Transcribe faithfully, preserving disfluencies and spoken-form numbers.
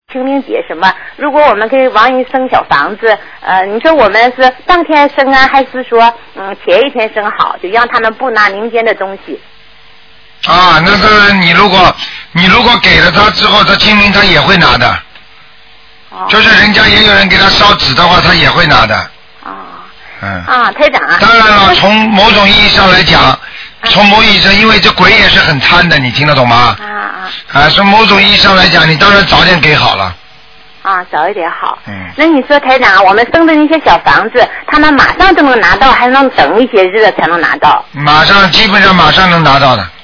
清明节什么？如果我们给亡人生小房子，呃，你说我们是当天生啊，还是说嗯前一天生好，就让他们不拿民间的东西？ 啊，那个你如果你如果给了他之后，他清明他也会拿的。 哦。 就是人家也有人给他烧纸的话，他也会拿的。 哦。 嗯。 啊，台长。 当然了，从某种意义上来讲。从某意义上，因为这鬼也是很贪的，你听得懂吗？ 啊啊！ 啊，从某种意义上来讲，你当然早点给好了。 啊，早一点好。 嗯。 那你说台长，我们生的那些小房子，他们马上就能拿到，还能等一些日子才能拿到？ 马上，基本上马上能拿到的。